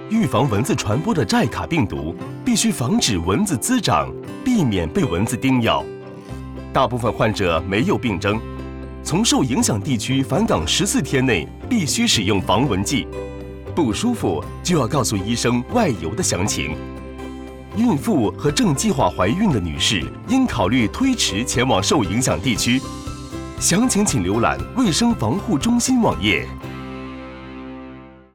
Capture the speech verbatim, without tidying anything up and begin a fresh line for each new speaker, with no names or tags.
预防蚊子传播的寨卡病毒，必须防止蚊子滋长，避免被蚊子叮咬。大部分患者没有病征，从受影响地区返港十四天内必须使用防蚊剂。不舒服就要告诉医生外游的详情。孕妇和正计划怀孕的女士应考虑推迟前往受影响地区。详情请浏览卫生防护中心网页。